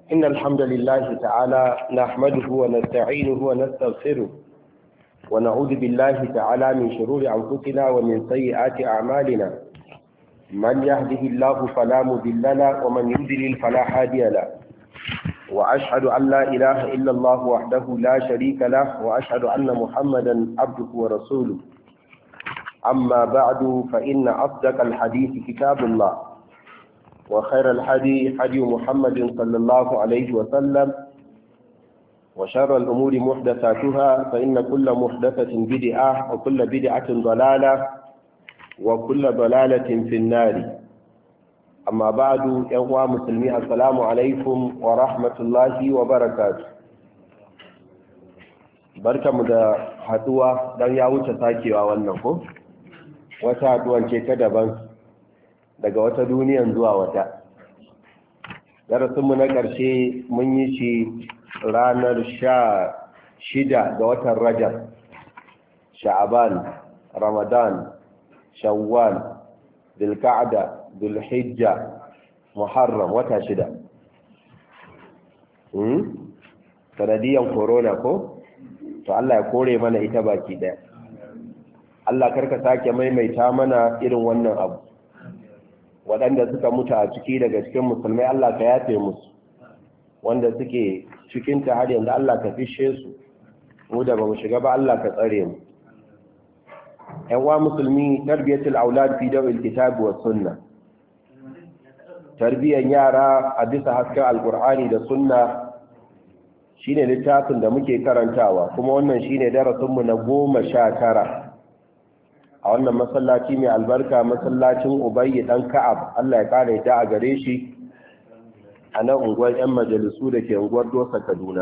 إن الحمد لله تعالى نحمده ونستعينه ونستغفره ونعوذ بالله تعالى من شرور أنفسنا ومن سيئات أعمالنا من يهده الله فلا مضل له ومن يضلل فلا هادي له وأشهد أن لا إله إلا الله وحده لا شريك له وأشهد أن محمدا عبده ورسوله أما بعد فإن أصدق الحديث كتاب الله وخير الحديث حديث محمد صلى الله عليه وسلم وشر الأمور محدثاتها فإن كل محدثة بدعة وكل بدعة ضلالة وكل ضلالة في النار أما بعد يا مسلمين السلام عليكم ورحمة الله وبركاته barkamu da haduwa dan ya wuce sakewa wannan ko wata haduwan ce ta daban daga wata duniyan zuwa wata darasinmu na ƙarshe mun yi shi ranar 16 ga watan Rajab, Sha'aban, Ramadan, Shawwal, Dhul-Qa'da, Dhul-Hijja, Muharram wata 6 sanadiyan corona ko to Allah ya kore mana ita baki daya Allah karka sake maimaita mana irin wannan abu waɗanda suka mutu a ciki daga cikin musulmai Allah ka yafe musu wanda suke cikin ta har yanzu Allah ka fishe su mu da bamu shiga ba Allah ka tsare mu ƴan uwa musulmi tarbiyatul aulad fi dawil kitab was sunna tarbiyan yara a bisa hasken alqur'ani da sunna shine littafin da muke karantawa kuma wannan shine darasin mu na 19 a wannan masallaci mai albarka masallacin Ubayy dan Ka'ab Allah ya kare ta a gare shi a nan unguwar 'yan majalisu da ke unguwar Dosa Kaduna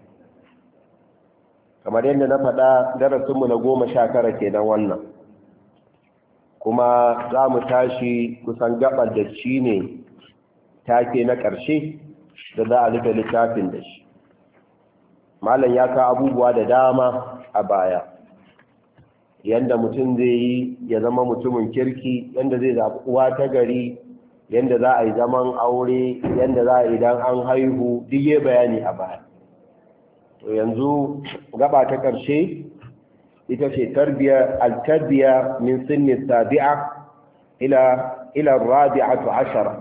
kamar yadda na faɗa darasinmu na 19 kenan wannan kuma za mu tashi kusan gabar da shi ne take na ƙarshe da za a rufe littafin da shi malam ya ka abubuwa da dama a baya yanda mutum zai yi ya zama mutumin kirki yanda zai zaɓi uwa ta gari yanda za a yi zaman aure yanda za a yi idan an haihu duk yi bayani a baya to yanzu gaba ta ƙarshe ita ce al-tarbiya min sinni sabi'a ila rabi'atu ashara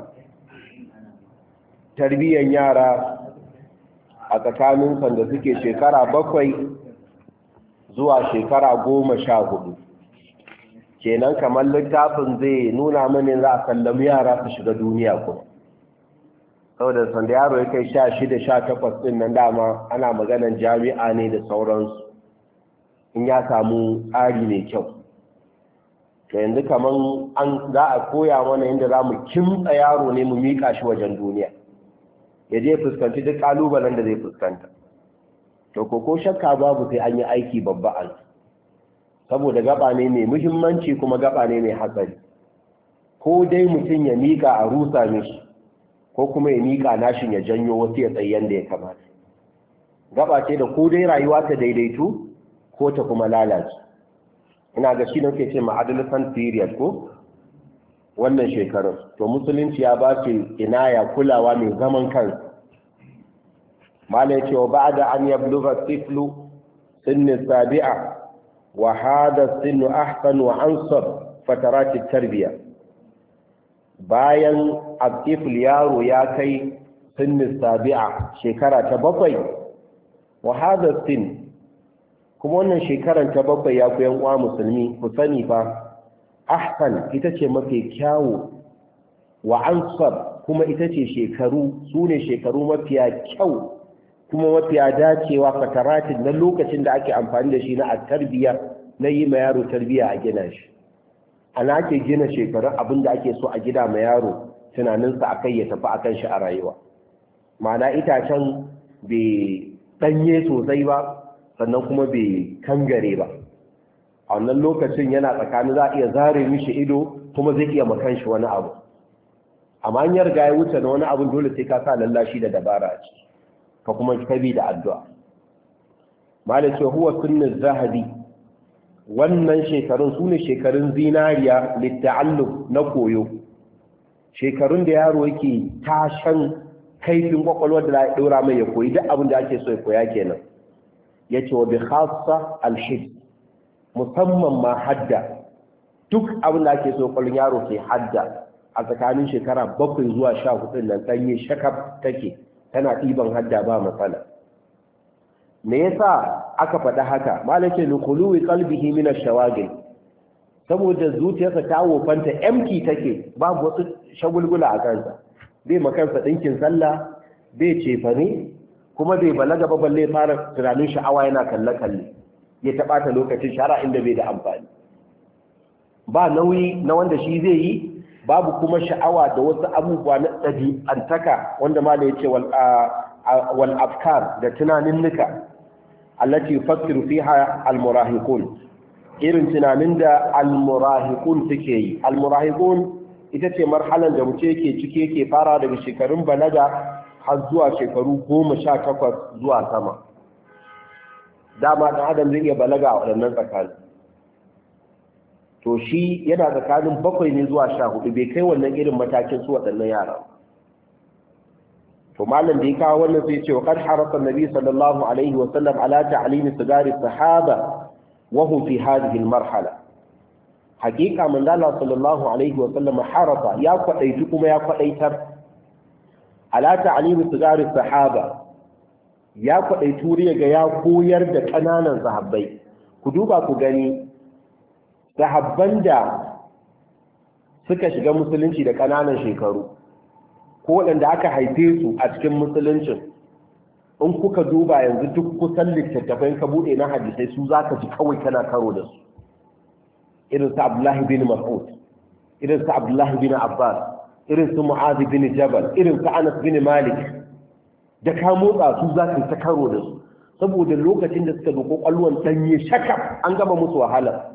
tarbiyan yara a tsakanin sanda suke shekara 7 zuwa shekara 14 kenan kamar littafin zai nuna mani za a sallami yara su shiga duniya kuma saboda sanda yaro ya kai 16-18 din nan dama ana maganan jami'a ne da sauransu in ya samu tsari mai kyau to yanzu kamar za a koya mana yadda za mu kimtsa yaro ne mu mika shi wajen duniya ya je fuskanci duk kalubalen da zai fuskanta to ko shakka babu sai an yi aiki babba an saboda gaba ne mai muhimmanci kuma gaba ne mai hatsari ko dai mutum ya mika a rusa mishi ko kuma ya mika nashin ya janyo wasu ya tsayen da ya kamata gaba ce da ko dai rayuwa ta daidaitu ko ta kuma lalace ina ga shi nake ce ma adolescent period ko wannan shekarun to musulunci ya ba su inaya kulawa mai zaman kansa malai cewa ba da an yabluga tiflu sinni sabi'a wa hada sinnu ahsan wa ansab fatarati tarbiya bayan atifl yaro ya kai sinni sabi'a shekara ta 7 wa hada sin kuma wannan shekaran ta 7 ya ku yan uwa musulmi ku sani fa ahsan ita ce mafi kyawu wa ansab kuma ita ce su ne shekaru mafiya kyau kuma mafiya dacewa fataratin na lokacin da ake amfani da shi na tarbiya na yi ma yaro tarbiya a gina shi ana ake gina shekarun abin da ake so a gida ma yaro tunaninsa a kai ya tafi a kan shi a rayuwa ma'ana itacen bai ɗanye sosai ba sannan kuma bai kangare ba a wannan lokacin yana tsakanin za a iya zare mishi ido kuma zai iya makan shi wani abu amma an yarga ya wuce na wani abin dole sai ka sa lallashi da dabara a ciki ka kuma kabi da addu'a malai ce huwa sunnin zahabi wannan shekarun su ne shekarun zinariya litta'allum na koyo shekarun da yaro yake tashan kaifin kwakwalwar da ya ɗora mai ya koyi duk abin da ake so ya koya kenan ya ce wa bi khassa alhid musamman ma hadda duk abin da ake so kwakwalwar yaro ke hadda a tsakanin shekara 7 zuwa 14 nan ɗanye shakaf take tana ɗiban hadda ba matsala. Me yasa aka faɗa haka? Malaka lukuluwi qalbihi min ash-shawagil, saboda zuciyarsa ta wofanta empty take, babu wasu shagulgula a kansa. Bai makansa dinkin sallah, bai cefane, kuma bai balaga ba balle fara tunanin sha'awa yana kalle-kalle. Ya taɓa ta lokacin shara inda bai da amfani. Ba nauyi na wanda shi zai yi, babu kuma sha'awa da wasu abubuwa na ɗabi'antaka wanda ma da ya ce wal afkar da tunanin nuka allati yufassiru fiha almurahiqun, irin tunanin da almurahiqun suke yi. Almurahiqun ita ce marhalan da mutum yake ciki yake fara daga shekarun balaga har zuwa shekaru 18 zuwa sama. Dama ɗan adam zai iya balaga a waɗannan tsakanin, to shi yana tsakanin 7 ne zuwa 14, bai kai wannan irin matakin su waɗannan yara. To malam da ya kawo wannan sai ce wa kad harasa nabi sallallahu alaihi wa sallam ala ta'limi sigari sahaba wa hum fi hadhihi al-marhala. Hakika manzo Allah sallallahu alaihi wa sallam harasa ya kwadaitu kuma ya kwadaitar ala ta'limi sigari sahaba, ya kwadaitu riya ga ya koyar da kananan sahabbai. Ku duba ku gani sahabban da suka shiga musulunci da ƙananan shekaru ko waɗanda aka haife su a cikin musuluncin, in kuka duba yanzu duk kusan littattafai ka buɗe na hadisai su za ka ji kawai kana karo da su, irin su Abdullahi bin Mas'ud, irin su Abdullahi bin Abbas, irin su Mu'adh bin Jabal, irin su Anas bin Malik, da ka motsa su za ka ta karo da su saboda lokacin da suka doko kwallon danye shakaf an gama musu wahala.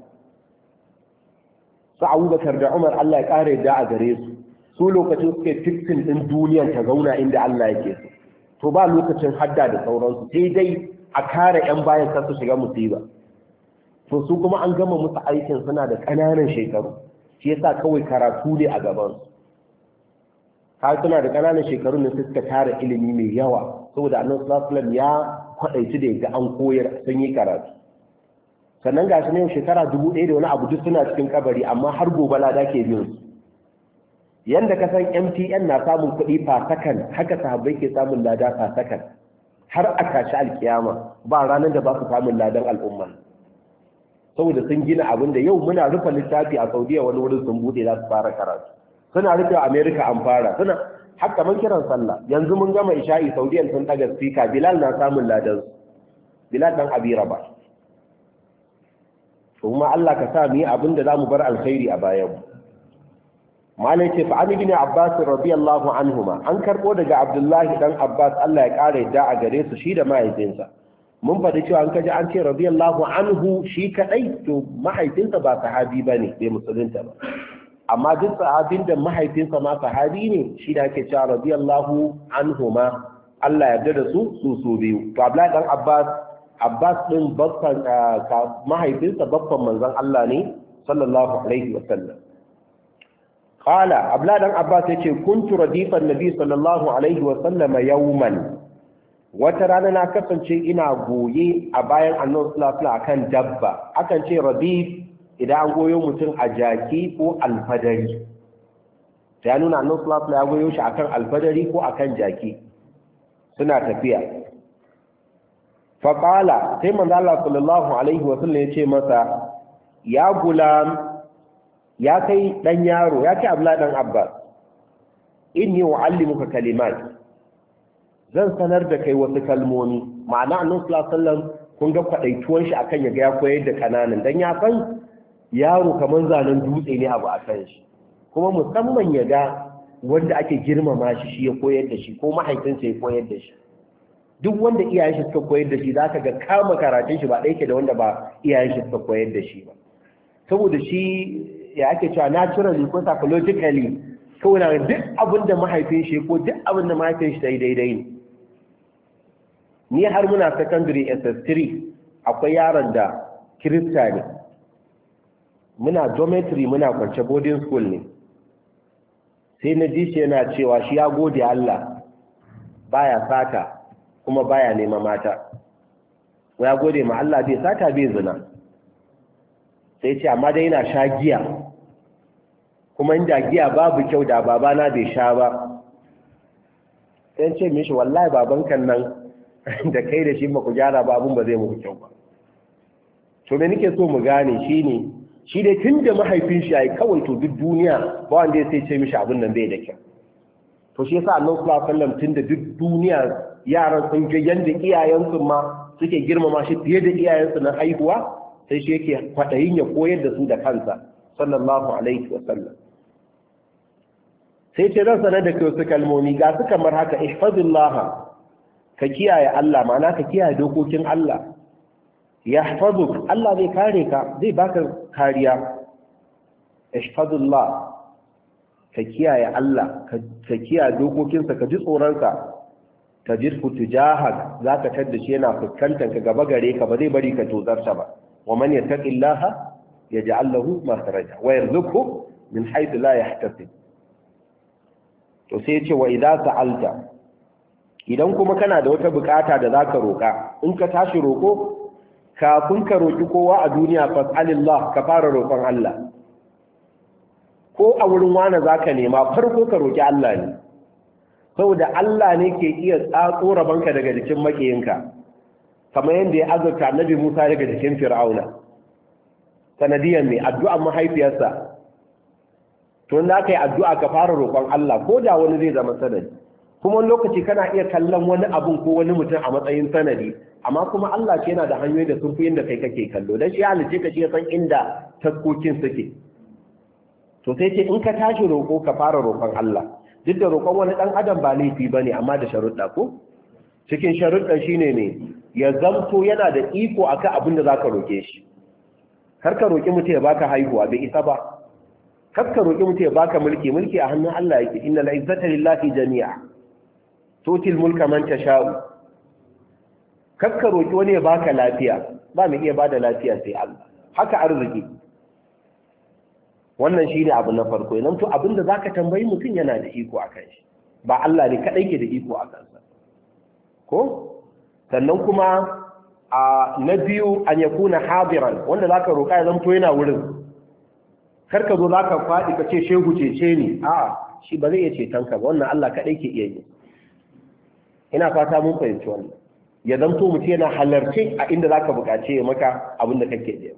Su Abubakar da Umar Allah ya kare da a gare su lokacin suke fixin din duniyar ta zauna inda Allah yake so, to ba lokacin hadda da sauransu, sai dai a kare yan bayan kar su shiga musiba. To su kuma an gama musu aikin suna da ƙananan shekaru, shi yasa kawai karatu ne a gaban su. Har suna da ƙananan shekaru ne suka tara ilimi mai yawa, saboda Annabi sallallahu alaihi wasallam ya kwadaici da ga an koyar sun yi karatu. Sannan ga shi ne shekara 1000 da wani abu duk suna cikin kabari, amma har gobe lada ke biyan su. Yanda ka san MTN na samun kuɗi fasakan, haka sahabbai ke samun lada fasakan har a tashi alkiyama, ba ranar da ba su samun ladan al'umma, saboda sun gina abin da yau muna rufe littafi a Saudiya wani wurin sun bude za su fara karatu, suna rufe America an fara, suna haka man kiran sallah. Yanzu mun gama isha'i Saudiyan sun daga speaker, Bilal na samun ladan, Bilal dan Abi Rabah. Kuma Allah ka sa mu yi abin da zamu bar alkhairi a bayan. Malai ce fa an ibn Abbas radiyallahu anhuma, an karbo daga Abdullahi dan Abbas Allah ya kare da a gare su shi da mahaifinsa. Mun faɗi cewa an kaji an ce radiyallahu anhu shi kadai, to mahaifinsa ba sahabi bane, bai musulunta ba. Amma duk sahabin da mahaifinsa ma sahabi ne, shi da ake cewa radiyallahu anhuma, Allah ya yarda da su biyu. To Abdullahi dan Abbas din babban mahaifinsa babban manzon Allah ne sallallahu alaihi wasallam. Qala Abdullahi dan Abbas yace kuntu radifan nabi sallallahu alaihi wasallam yawman, wata rana na kasance ina goye a bayan Annabi sallallahu alaihi wasallam akan dabba. Akan ce radif idan an goyo mutum a jaki ko alfadari, ta nuna Annabi sallallahu alaihi wasallam ya goyo shi akan alfadari ko akan jaki suna tafiya. Faƙala sai manzo Allah sallallahu alaihi wasallam ya ce masa, ya gulam, ya kai dan yaro, ya kai Abdullah dan Abbas, inni uallimuka kalimat, zan sanar da kai wasu kalmomi. Ma'ana Annabi sallallahu alaihi wasallam kun ga kwadaituwan shi akan ya ga ya koyar da kananan, dan ya san yaro kaman zanen dutse ne abu akan shi, kuma musamman ya ga wanda ake girmama shi ya koyar da shi ko mahaifinsa ya koyar da shi. Duk wanda iyayen shi suka koyar da shi za ka ga kama karatun shi ba ɗaya ke da wanda ba iyayen shi suka koyar da shi ba, saboda shi ya ake cewa naturally ko psychologically kawai na duk abin da mahaifin shi ko duk abin da mahaifin shi ta yi daidai ne. Ni har muna secondary SS3 akwai yaron da kirista ne, muna dormitory muna kwance boarding school ne, sai na ji shi yana cewa shi ya gode Allah baya sata kuma baya nema mata ya gode ma Allah bai sata bai zina sai ce amma dai yana sha giya kuma inda giya babu kyau da babana bai sha ba sai ce mishi wallahi babankan nan da kai da shi ba ku gyara ba abun ba zai muku kyau ba to me nake so mu gane shine shi dai tunda mahaifin shi yayi kawai to duk duniya ba wanda ya sai ce mishi abun nan bai da kyau to shi yasa Allah sallallahu alaihi wasallam tunda duk duniya yaran sun ga yanda iyayensu ma suke girmama shi fiye da iyayensu na haihuwa sai shi yake kwadayin ya koyar da su da kansa sallallahu alaihi wasallam sai ce ran sanar da kai su kalmomi ga su kamar haka ihfazillah ka kiyaye Allah ma'ana ka kiyaye dokokin Allah yahfazuk Allah zai kare ka zai baka kariya ihfazillah ka kiyaye Allah ka kiyaye dokokinsa ka ji tsoronsa ka jirku tujahak zaka tadda shi yana fuskantar ka gaba gare ka ba zai bari ka tozarta ba wa man yattaqillaha yaj'al lahu makhraja wa yarzuqhu min haythu la yahtasib to sai ya ce wa idza sa'alta idan kuma kana da wata bukata da zaka roka in ka tashi roko kafin ka roki kowa a duniya fas'alillah ka fara roƙon Allah ko a wurin wani zaka nema farko ka roki Allah ne saboda Allah ne ke iya tsatso rabanka daga jikin makiyinka kamar yadda ya azurta Annabi Musa daga jikin Fir'auna sanadiyan mai addu'ar mahaifiyarsa to na kai addu'a ka fara roƙon Allah ko da wani zai zama sanadi kuma wani lokaci kana iya kallon wani abun ko wani mutum a matsayin sanadi amma kuma Allah ce yana da hanyoyi da sun fi yadda kai kake kallo dan shi halice ka shi ya san inda taskokin suke to sai ce in ka tashi roƙo ka fara roƙon Allah duk da roƙon wani ɗan adam ba laifi bane amma da sharuɗa ko cikin sharuɗan shine ne ya zamto yana da iko akan abin da zaka roƙe shi kar ka roƙi mutum ya baka haihuwa bai isa ba kar ka roƙi mutum ya baka mulki a hannun Allah yake innal izzata lillahi jami'a tutil mulka man tasha'u kar ka roƙi wani ya baka lafiya ba mai iya bada lafiya sai Allah haka arziki wannan shine abu na farko idan to abinda zaka tambayi mutum yana da iko akan shi ba Allah ne kadai ke da iko akan sa ko sannan kuma na biyu an yakuna hadiran wanda zaka roƙa ya zanto yana wurin kar ka zo zaka faɗi ka ce shehu cece ni a shi ba zai iya ceton ka ba wannan Allah kadai ke iya yi ina fata mun fahimci wannan ya zanto mutum yana halarci a inda zaka buƙace maka abin da kake yi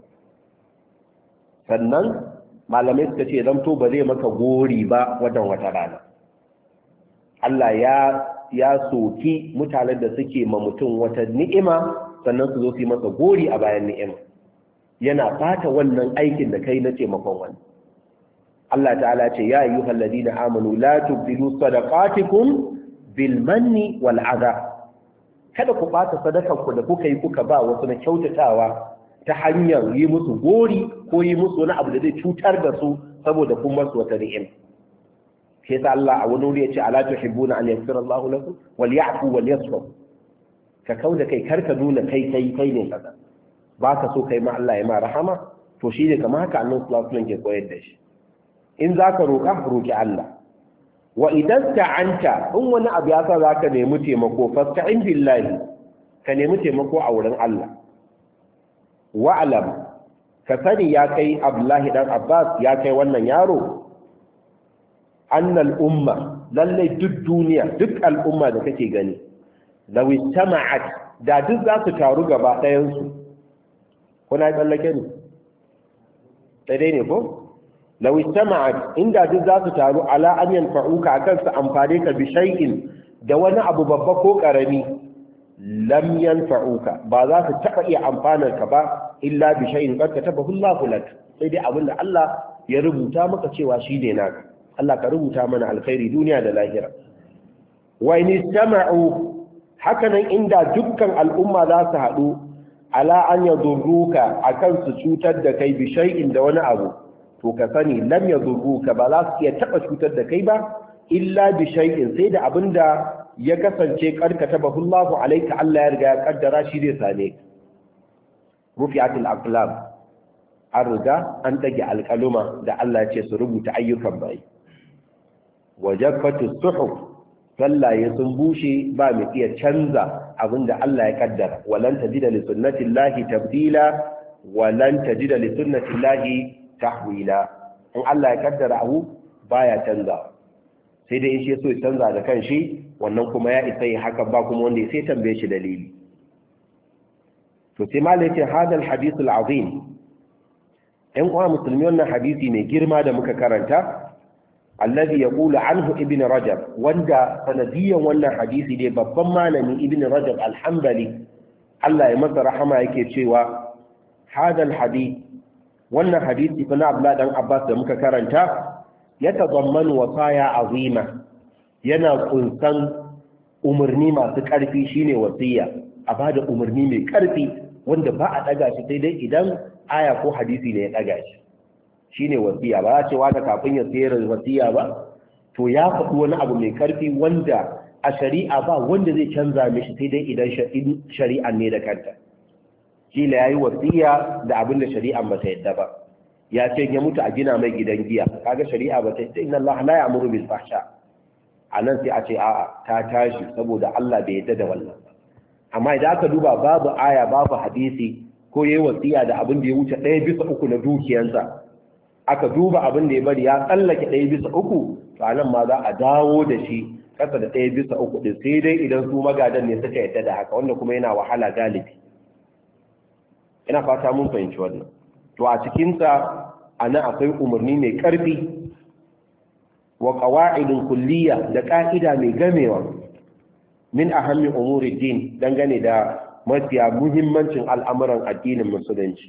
sannan malamai suka ce zamto ba zai maka gori ba wajen wata rana Allah ya soki mutanen da suke ma mutum wata ni'ima sannan su zo su yi masa gori a bayan ni'ima yana fata wannan aikin da kai na taimakon wani Allah ta'ala ce ya ayyuhal ladina amanu la tubdilu sadaqatikum bil manni wal adha kada ku bata sadakar ku da kuka yi kuka ba wasu na kyautatawa ta hanyar yi musu gori ko yi musu wani abu da zai cutar da su saboda kun masu wata ni'im sai ta Allah a wani wuri ya ce ala tuhibbuna an yaghfira Allahu lakum wal ya'fu wal yasfu ka kauda kai karka nuna kai ne kaza ba ka so kai ma Allah ya ma rahama to shi ne kamar haka annabi sallallahu alaihi wasallam ke koyar da shi in zaka roki Allah wa idan ta'anta in wani abu ya sa zaka nemi taimako fasta'in billahi ka nemi taimako a wurin Allah wa'alam ka sani ya kai Abdullahi dan Abbas ya kai wannan yaro annal umma lalle duk duniya duk al'umma da kake gani law istama'at da duk za su taru gaba ɗayan su kuna tsallake ne dai ne ko law istama'at inda duk za su taru ala an yanfa'uka akan su amfane ka bi shay'in da wani abu babba ko karami lam yanfa'uka ba za su taba iya amfanar ka ba illa bi shay'in qad katabahu Allahu lak sai dai abinda Allah ya rubuta maka cewa shi ne naka Allah ka rubuta mana alkhairi duniya da lahira wa in istama'u hakanan inda dukkan al'umma za su haɗu ala an yadurruka akan su cutar da kai bi shay'in da wani abu to ka sani lam yadurruka ba za su iya taba cutar da kai ba illa bi shay'in sai da abinda ya kasance karkata bahullahu alayka Allah ya riga ya kaddara shi zai same rufi'atul aqlam an riga an dage alƙaluma da Allah ya ce su rubuta ayyukan bai wajaffatu suhuf sallaye sun bushe ba mai iya canza abinda Allah ya kaddara walan tajida li sunnatillahi tabdila walan tajida li sunnatillahi tahwila in Allah ya kaddara abu baya canza sai dai in shi so ya canza da kanshi wannan kuma ya isa yi hakan ba kuma wanda sai tambaye shi dalili to sai malai ce hadal hadithul azim ɗan uwa musulmi wannan hadisi mai girma da muka karanta alladhi yaqulu anhu ibn rajab wanda sanadiyan wannan hadisi dai babban malami ibn rajab al-hanbali Allah ya masa rahama yake cewa hadal hadith wannan hadisi fa na Abdullah dan Abbas da muka karanta ya tazammanu wasaya azima yana kunsan umarni masu ƙarfi shine wasiya a bada umarni mai ƙarfi wanda ba a daga shi sai dai idan aya ko hadisi ne ya daga shi shine wasiya ba a ce wata kafin ya sayar wasiya ba to ya faɗi wani abu mai ƙarfi wanda a shari'a ba wanda zai canza mishi sai dai idan shari'an ne da kanta kila yayi wasiya da abin da shari'an ba ta yadda ba ya ce ya mutu a gina mai gidan giya kaga shari'a ba ta yadda inna Allah la ya'muru bil fahsha anan sai a ce a'a ta tashi saboda Allah bai yadda da wannan amma idan aka duba babu aya babu hadisi ko yayi wasiya da abin da ya wuce 1/3 na dukiyarsa aka duba abin da ya bari ya tsallake 1/3 to anan ma za a dawo da shi kasa da 1/3 din sai dai idan su magadan ne suka yadda da haka wanda kuma yana wahala galibi ina fata mun fahimci wannan to a cikinsa ana akwai umarni mai ƙarfi wa qawa'idun kulliyya da ƙa'ida mai gamewa min ahammi umuri din dangane da mafiya muhimmancin al'amuran addinin musulunci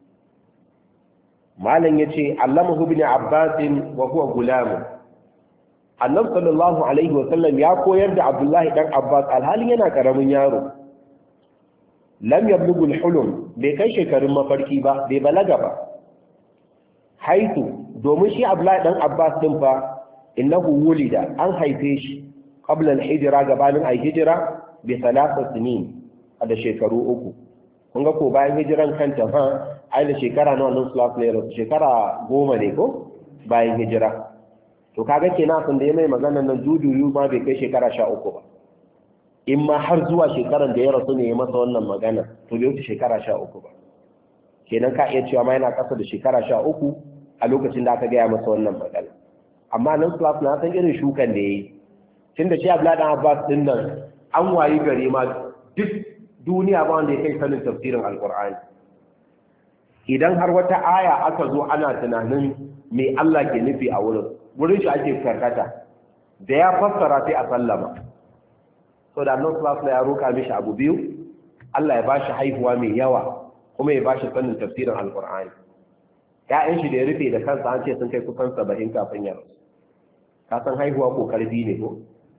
malam yace allamahu ibn abbas wa huwa gulam annabi sallallahu alaihi wa sallam ya koyar da abdullahi dan abbas alhalin yana karamin yaro lam yablugul hulum bai kai shekarun mafarki ba bai balaga ba haitu domin shi Abdullahi dan Abbas din fa innahu wulida an haife shi qabla al-hijra gabanin ay hijra bi 3 sinin da shekaru 3 kun ga ko bayan hijiran kanta fa ai da shekara nawa nan slot ne shekara 10 ne ko bayan hijira to kaga kenan sun da mai magana nan jujuyu ma bai kai shekara 13 ba in ma har zuwa shekaran da ya rasu ne ya masa wannan magana to bai wuce shekara 13 ba kenan ka iya cewa ma yana ƙasa da shekara 13 a lokacin da aka gaya masa wannan magana amma nan class na san irin shukan da yayi tunda shi Abdullahi dan Abbas din nan an wayi gare ma duk duniya ba wanda ya kai sanin tafsirin alqur'ani idan har wata aya aka zo ana tunanin me Allah ke nufi a wurin shi ake karkata da ya fassara sai a sallama so da annabi sallallahu alaihi ya roka mishi abu biyu Allah ya bashi haihuwa mai yawa kuma ya bashi sanin tafsirin alqur'ani ƴaƴan shi da ya rufe da kansa an ce sun kai kusan 70 kafin ya rasu ka san haihuwa ko karfi ne ko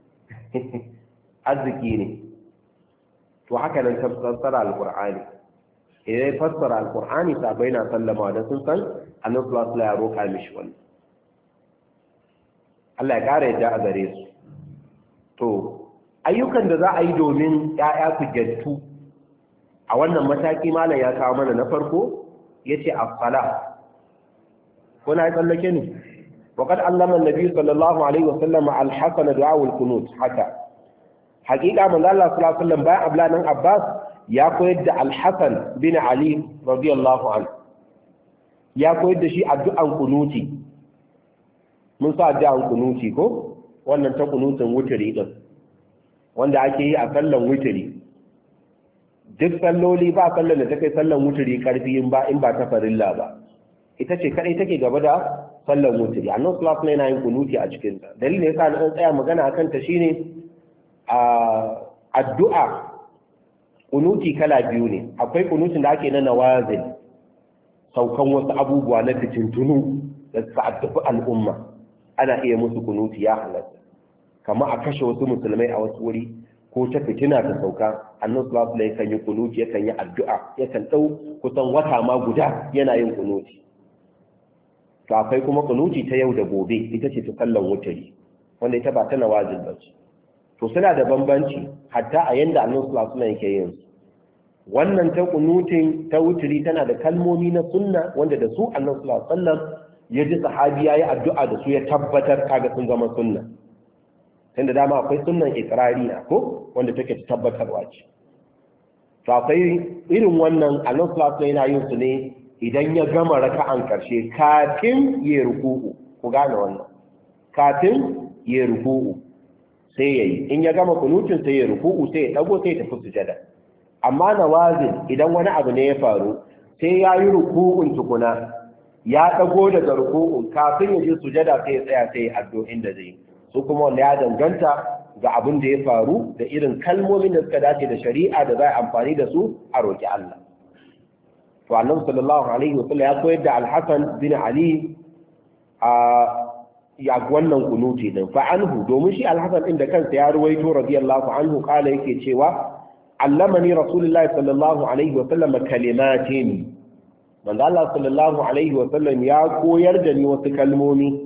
arziki ne to haka nan tafsira alqur'ani idan fassara alqur'ani sabai na sallama da sun san annabi sallallahu alaihi ya roka mishi wannan Allah ya kare yadda a gare su to ayyukan da za a yi domin ‘ya'ya su gyattu a wannan mataki malam ya kawo mana na farko ya ce afsala kuna yi tsallake ne waƙar allaman nabi sallallahu alaihi wasallama alhassana du'awul kunut haka haƙiƙa manzo Allah sallallahu alaihi wasallam bayan ablanan abbas ya koyar da alhassan bin ali radiyallahu anhu ya koyar da shi addu'an kunuti mun sa addu'an kunuti ko wannan ta kunutin wuturi din wanda ake yi a sallan wuturi duk salloli ba sallan da ta kai sallan wuturi karfi in ba ta farilla ba ita ce kadai take gaba da sallan wuturi annabi sallallahu alaihi wasallam yana yin kunuti a cikin ta dalilin yasa na tsaya magana akan ta shine addu'a kunuti kala biyu ne akwai kunutin da ake na nawazil saukan wasu abubuwa na fitintunu da suka addabi al'umma ana iya musu kunuti ya halatta kama a kashe wasu musulmai a wasu wuri ko ta fitina ta sauka annabi sallallahu alaihi wasallam yakan yi kunuti yakan yi addu'a yakan dau kusan wata ma guda yana yin kunuti to akwai kuma kunuti ta yau da gobe ita ce ta sallan wutari wanda ita ba ta nawazil ba ce to suna da bambanci hatta a yanda annabi sallallahu alaihi wasallam yake yin wannan ta kunutin ta wutari tana da kalmomi na sunna wanda da su annabi sallallahu alaihi wasallam ya ji sahabi yayi addu'a da su ya tabbatar kaga sun zama sunna tunda dama akwai sunnan iqrariya ko wanda take tabbatarwa ce to akwai irin wannan Allah subhanahu yana yin su ne idan ya gama raka'an karshe kafin ya ruku'u ku gane wannan kafin ya ruku'u sai yayi in ya gama kunutun sai ya ruku'u sai ya dago sai ya tafi sujada amma nawazil idan wani abu ne ya faru sai ya yi ruku'un tukuna ya dago daga ruku'un kafin ya je sujada sai ya tsaya sai ya addu'o'in da zai su kuma wanda ya danganta ga abin da ya faru da irin kalmomin da suka dace da shari'a da za a amfani da su a roƙi Allah. To annabi sallallahu alaihi wasallam ya koyar da Al-Hasan bin Ali a ya wannan kunuti din fa anhu domin shi Al-Hasan din da kansa ya ruwaito radiyallahu anhu kala yake cewa allamani rasulullahi sallallahu alaihi wasallam kalimatin manzo Allah sallallahu alaihi wasallam ya koyar da ni wasu kalmomi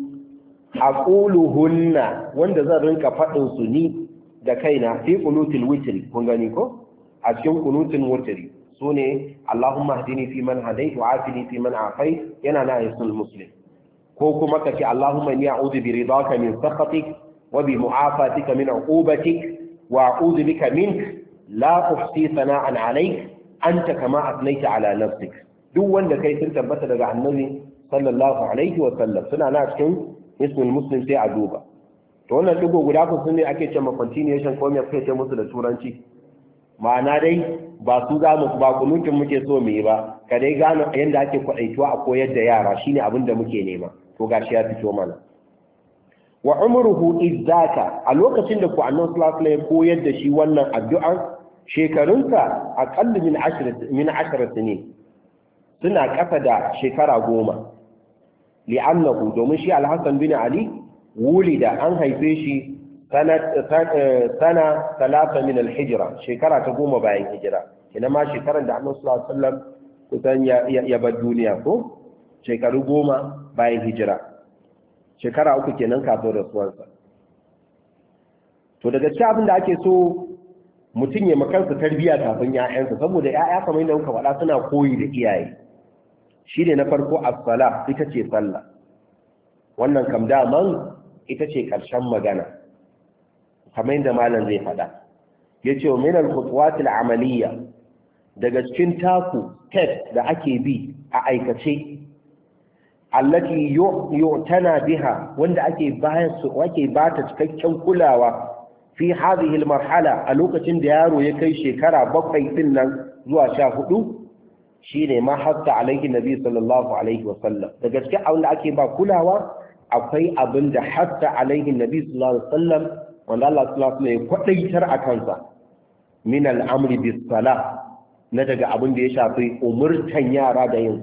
aquluhunna wanda zan rinka fadin su ni da kaina fi qunutil witri kun gani ko a cikin qunutil witri sune Allahumma hdini fi man hadayt wa afini fi man afayt yana na yasul muslim ko kuma kace Allahumma inni a'udhu bi ridaka min sakhatik wa bi mu'afatika min 'uqubatik wa a'udhu bika mink la uhsi sana'an 'alayk anta kama athnayta 'ala nafsik duk wanda kai sun tabbata daga annabi sallallahu alaihi wa sallam suna na cikin ismul muslim sai a duba to wannan digo guda ku sun ne ake cewa continuation ko me kai ce musu da turanci ma'ana dai ba su za mu ba kunutin muke so mu yi ba ka dai gano yanda ake kwadaituwa a koyar da yara shine abin da muke nema to gashi ya fito mana wa umruhu izzaka a lokacin da ku annabi sallallahu alaihi wasallam ya koyar da shi wannan addu'ar shekarunsa aqall min 10 sinin suna kasa da shekara 10 li'annahu domin shi al-Hasan bin Ali wulida an haife shi sana 3 min al-hijra shekara ta 10 bayan hijira kina ma shekaran da Annabi sallallahu alaihi wasallam kusan ya bar duniya ko shekaru 10 bayan hijira shekara 3 kenan kafin rasuwarsa to daga cikin abin da ake so mutum ya makansa tarbiyya kafin ƴaƴansa saboda ƴaƴa kamar yadda muka faɗa suna koyi da iyaye shi ne na farko as-sala ita ce sallah wannan kam daman ita ce ƙarshen magana kamar yadda malam zai faɗa ya ce min al-khutuwat al-amaliyya daga cikin taku test da ake bi a aikace allati yu'tana biha wanda ake bayar su ake bata cikakken kulawa fi hadhihi al-marhala a lokacin da yaro ya kai shekara 7 din nan zuwa 14 shine ma hatta alaihi nabi sallallahu alaihi wasallam da gaske abin da ake ba kulawa akwai abin da hatta alaihi nabi sallallahu alaihi wasallam wanda Allah sallallahu alaihi wasallam ya kwadaitar a kansa min al-amri bis salah na daga abin da ya shafi umurtan yara da yin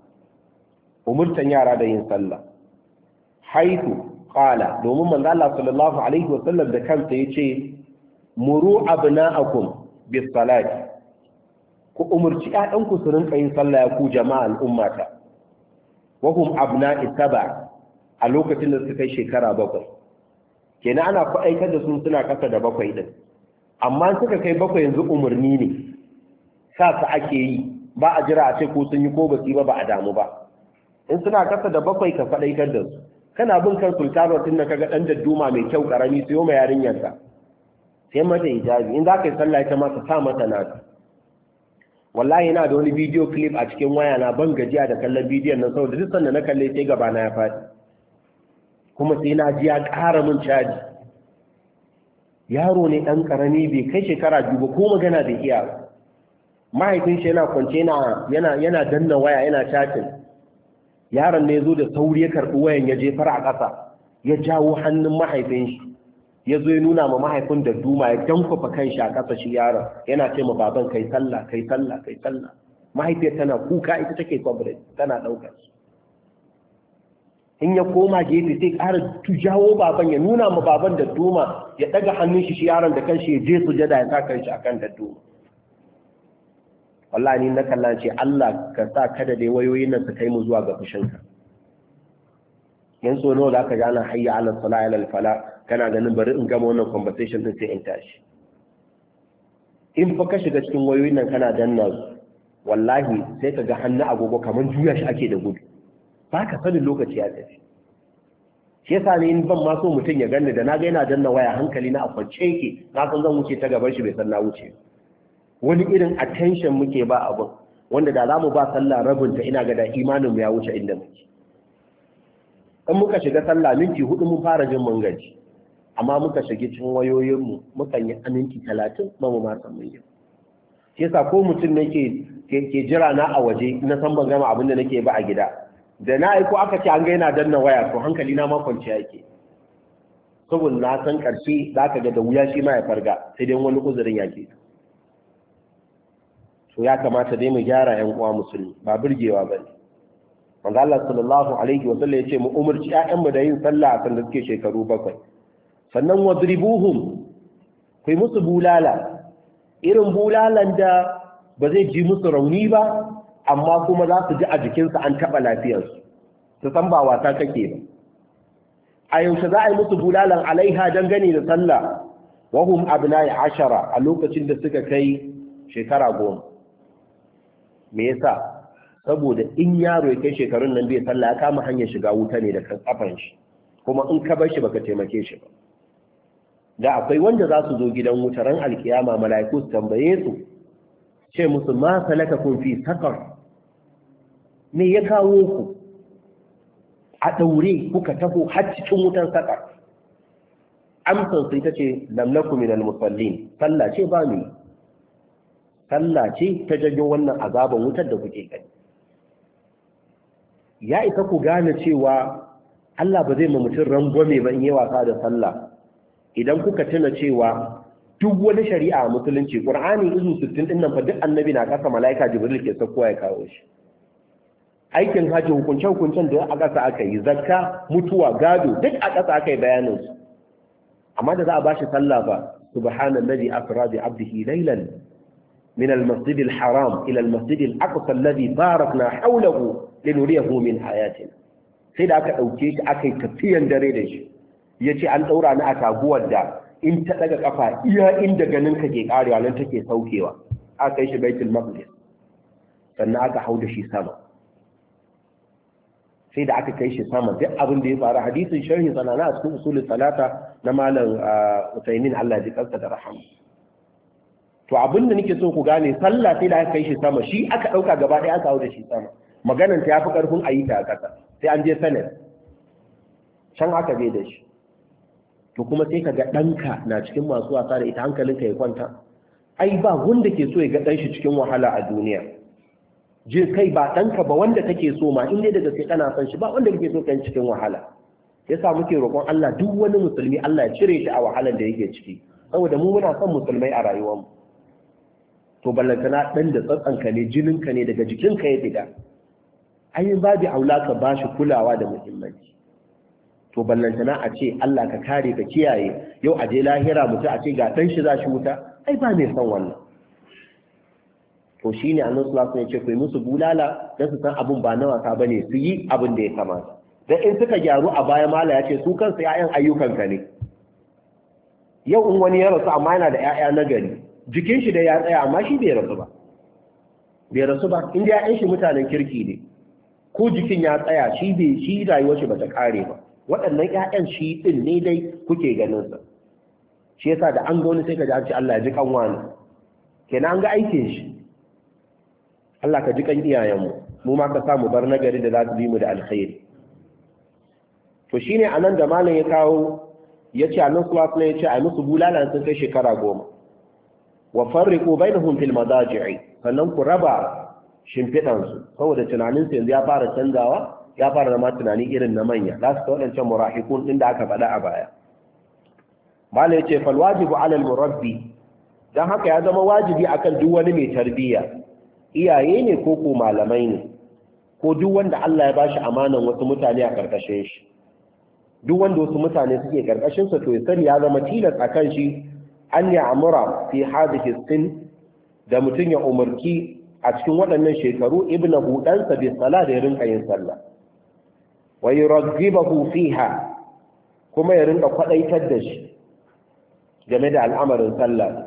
sallah haitu qala domin manzo Allah sallallahu alaihi wasallam da kansa yace muru abna'akum bis salati ku umurci ƴaƴanku su rinka yin sallah ya ku jama'al ummata wa hum abna'i sab'a a lokacin da suka kai shekara 7 kenan ana faɗaitar da su suna kasa da 7 din amma suka kai 7 yanzu umurni ne sa su ake yi ba a jira a ce ko sun yi ko ba su ba a damu ba in suna kasa da 7 ka faɗaitar da su kana bin kan sultano tun da kaga dan dadduma mai kyau karami sai yo mai yarinyarsa sai mata hijabi in za ka yi sallah ita ma ka sa mata nata wallahi yana da wani video clip a cikin waya na ban gajiya da kallon bidiyon nan saboda duk sanda na kalle sai gaba na ya faɗi kuma sai na ji ya ƙara min caji yaro ne ɗan ƙarami bai kai shekara 2 ba ko magana bai iya ba mahaifin shi yana kwance yana danna waya yana chatting yaron ne zo da sauri ya karɓi wayan ya jefar a ƙasa ya jawo hannun mahaifin shi ya zo ya nuna ma mahaifin da duma ya dankwafa kan shi a ƙasa shi yaron yana ce ma baban kai sallah kai sallah kai sallah mahaifiyar tana kuka ita take kwabrin tana ɗaukar su in ya koma gefe sai ƙara jawo baban ya nuna ma baban da duma ya ɗaga hannun shi yaron da kanshi ya je sujada ya sa kanshi akan da duma wallahi ni na kalla ce Allah ka sa kada dai wayoyin nan su kai mu zuwa ga fushinka yan so nawa zaka ji ana hayya ala salat ala fala kana ganin bari in gama wannan conversation din sai in tashi in fa ka shiga cikin wayoyin nan kana danna su wallahi sai ka ga hannu agogo kaman juya shi ake da gudu ba ka sanin lokaci ya tafi shi yasa ne in ban ma so mutum ya ganni da naga yana danna waya hankali na a kwance yake na san zan wuce ta gaban shi bai san na wuce wani irin attention muke ba abin wanda da zamu ba sallah rabinta ina ga da imanin mu ya wuce inda muke in muka shiga sallah minti 4 mun fara jin mun gaji amma muka shige cikin wayoyin mu mukan yi minti 30 ba mu ma san mun yi shi yasa ko mutum ne ke jira na a waje na san ban gama abin da nake ba a gida da na aiko aka ce an ga yana danna waya to hankali na ma kwanciya yake saboda na san karshe zaka ga da wuya shi ma ya farga sai dai wani uzurin yake to ya kamata dai mu gyara ƴan uwa musulmi ba burgewa bane manzo Allah sallallahu alaihi wa sallam yace mu umurci ƴaƴanmu da yin sallah a kan da suke shekaru 7 sannan wadribuhum kai musu bulala irin bulalan da ba zai ji musu rauni ba amma kuma za su ji a jikinsu an taɓa lafiyarsu su san ba wasa kake ba a yaushe za a yi musu bulalan alaiha dangane da sallah wahum abnai 10 a lokacin da suka kai shekara 10 me yasa saboda in yaro ya kai shekarun nan bai sallah ya kama hanyar shiga wuta ne da kafan shi kuma in ka bar shi baka taimake shi ba da akwai wanda za su zo gidan wuta ran alkiyama mala'iku su tambaye su ce musu ma salakakum fi saqar me ya kawo ku a daure kuka taho har cikin wutan saqar amsan sai tace lam nakum minal musallin sallah ce ba ni sallah ce ta janyo wannan azaban wutar da kuke gani ya isa ku gane cewa Allah ba zai ma mutum rangwame ba in yi wasa da sallah idan kuka tuna cewa duk wani shari'a a musulunci Qur'ani izu 60 din nan fa duk annabi na kasa malaika Jibril ke saukowa ya kawo shi aikin haji hukunce-hukuncen da a ƙasa aka yi zakka mutuwa gado duk a ƙasa aka yi bayanin su amma da za a bashi sallah ba subhanallazi asra bi 'abdihi laylan min al-masjid al-haram ila al-masjid al-aqsa alladhi barakna hawlahu linuriyahu min ayatina sai da aka dauke shi aka yi tafiyan dare da shi yace an daura ni a taguwar da in ta daga kafa iya inda ganin ka ke karewa nan take saukewa aka kai shi baitul maqdis sannan aka hau da shi sama sai da aka kai shi sama duk abin da ya faru hadisin sharhi sanana a cikin usulul salata na malam Usaimin Allah ya ji kansa da rahama to abin da nake so ku gane sallah sai da aka kai shi sama shi aka dauka gaba ɗaya aka hau da shi sama maganan ta yafi karfin ayi ta a kasa sai an je sanar can aka je da shi to kuma sai ka ga ɗanka na cikin masu wasa da ita hankalinka ya kwanta ai ba wanda ke so ya ga ɗan shi cikin wahala a duniya je kai ba ɗanka ba wanda kake so ma inda daga sai kana son shi ba wanda kake so kan cikin wahala yasa muke roƙon Allah duk wani musulmi Allah ya cire shi a wahalar da yake ciki saboda mu muna son musulmai a rayuwarmu to ballantana ɗan da tsatsanka ne jininka ne daga jikinka ya diga ayin babu aula ka bashi kulawa da muhimmanci to ballantana a ce Allah ka kare ka kiyaye yau a je lahira mutu a ce ga dan shi za shi wuta ai ba mai san wannan to shine annabi sallallahu alaihi wasallam ya ce ku musu bulala dan su san abun ba na wasa bane su yi abin da ya kamata dan in suka gyaru a baya mala ya ce su kansu ƴaƴan ayyukan ka ne yau in wani ya rasu amma yana da ƴaƴa na gari jikin shi da ya tsaya amma shi bai rasu ba in da ƴaƴan shi mutanen kirki ne ko jikin ya tsaya shi rayuwar shi bata kare ba waɗannan ƴaƴan shi din ne dai kuke ganin sa shi yasa da an ga wani sai ka ji an ce Allah ya ji kan wani kenan an ga aikin shi Allah ka ji kan iyayenmu mu ma ka samu bar nagari da za su bi mu da alkhairi to shine anan da malam ya kawo yace annabi sallallahu alaihi wasallam yace ai musu bulala sun kai shekara 10 wa farriqu bainahum fil madaji'i sannan ku raba shimfiɗansu saboda tunaninsu yanzu ya fara canzawa ya fara zama tunani irin na manya za su ta waɗancan murahikun ɗin da aka faɗa a baya mala ya ce falwajibu alal murabbi don haka ya zama wajibi akan duk wani mai tarbiyya iyaye ne ko ko malamai ne ko duk wanda Allah ya bashi amanan wasu mutane a karkashin shi duk wanda wasu mutane suke karkashin sa to ya sani ya zama tilas akan shi an ya amura fi hadhihi sin da mutun ya umarki a cikin waɗannan shekaru ibnahu ɗansa bi sala da ya rinka yin sallah wa yurghibahu fiha kuma ya rinka kwadaitar da shi game da al'amarin sallah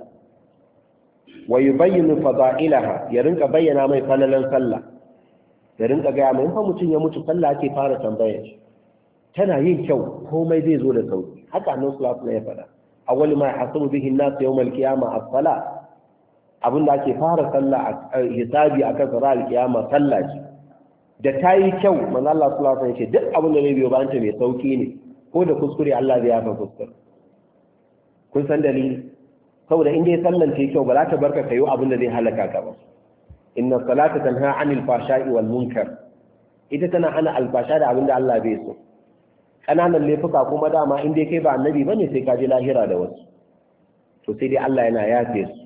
wa yubayyinu fada'ilaha ya rinka bayyana mai falalan sallah ya rinka ga mai fa mutun ya mutu sallah ake fara tambayar shi tana yin kyau komai zai zo da sauki haka annabi sallallahu alaihi wasallam ya faɗa awwal ma yahasabu bihi an-nas yawm al-qiyamah as-salah abinda ake fara sallah a hisabi akan sarar al-qiyamah sallah ce da tayi kyau manzo Allah sallallahu alaihi wasallam ya ce duk abin da zai biyo bayan ta mai sauki ne ko da kuskure Allah zai yafa kuskure kun san dalili saboda in dai sallan ce kyau ba za ta barka kayo abin da zai halaka ka ba inna salata tanha 'anil fahsha'i wal munkar ita tana hana alfasha da abin da Allah bai so kananan laifuka kuma dama in dai kai ba annabi bane sai ka ji lahira da wasu to sai dai Allah yana yafe su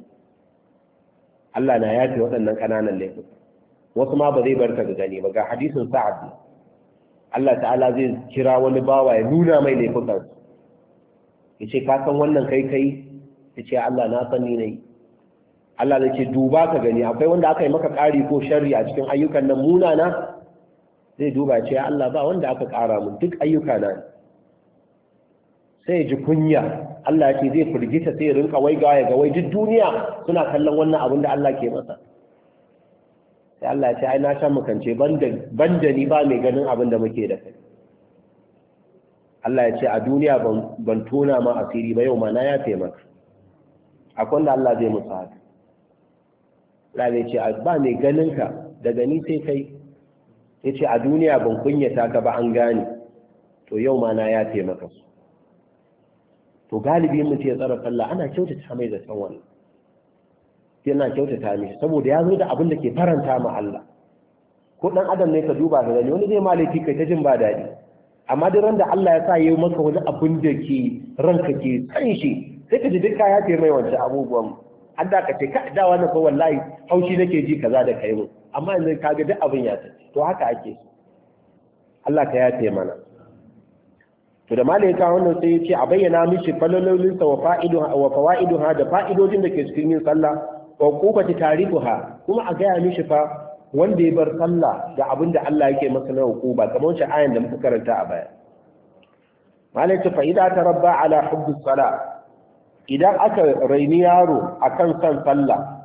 Allah na yafe waɗannan kananan laifuka wasu ma ba zai barka ga gani ba ga hadisin Sa'ad Allah ta'ala zai kira wani bawa ya nuna mai laifukan yace ka san wannan kai yace Allah na san ni ne Allah zai ce duba ka gani akwai wanda aka yi maka ƙari ko sharri a cikin ayyukan nan munana zai duba ce Allah ba wanda aka ƙara mun duk ayyuka na sai ji kunya Allah ce zai firgita sai rinka waigawa ya ga wai duk duniya suna kallon wannan abin da Allah ke masa sai Allah ce ai na shan mukance banda ni ba mai ganin abin da muke da kai Allah ya ce a duniya ban tona ma asiri ba yau ma na yafe maka akwai wanda Allah zai musu haka Allah ya ce ba mai ganin ka daga ni sai kai ya ce a duniya ban kunyata ka ba an gane to yau ma na ya taimaka su to galibi mutum ya tsara sallah ana kyautata mai da san wannan yana kyautata mishi saboda ya zo da abin da ke faranta ma Allah ko dan adam ne ka duba ka gani wani zai malaki kai ta jin ba daɗi amma duk randa Allah ya sa yayi maka wani abin da ke ranka ke san shi sai ka ji duka ya ce mai wancan abubuwan an da ka ce ka da wani ko wallahi haushi nake ji kaza da kai mu amma yanzu kaga duk abin ya tafi to haka ake Allah ka yafe mana to da malaika wannan sai ya ce a bayyana mishi falalolin sa wa fawaiduha da fa'idodin da ke cikin yin sallah wa qubati tarifuha kuma a gaya mishi fa wanda ya bar sallah da abin da Allah yake masa na hukuba kamar wancan ayan da muka karanta a baya malaika fa idza tarabba ala hubbi salah idan aka raini yaro akan san sallah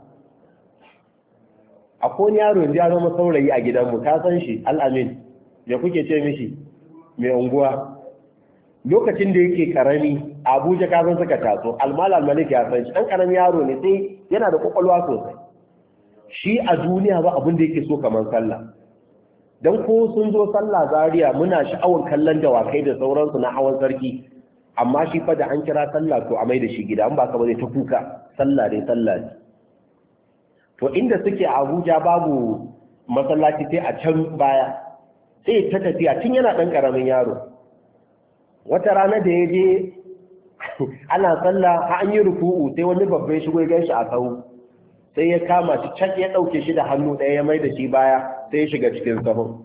akwai yaro ya zama saurayi a gidanmu ka san shi al'amin da kuke ce mishi mai unguwa lokacin da yake karami Abuja ka san suka taso almal almalik ya san shi dan karamin yaro ne sai yana da kokolwa sosai shi a duniya ba abin da yake so kamar sallah dan ko sun zo sallah Zaria muna sha'awar kallon dawakai da sauransu na hawan sarki amma shi fa da an kira sallah to a mai da shi gida an ba ka ba zai ta kuka sallah dai sallah ne to inda suke a Abuja babu masallaci sai a can baya sai ta tafiya tun yana ɗan ƙaramin yaro wata rana da ya je ana sallah har an yi ruku'u sai wani babban shigo ya ganshi a sahu sai ya kama shi can ya ɗauke shi da hannu ɗaya ya mai da shi baya sai ya shiga cikin sahun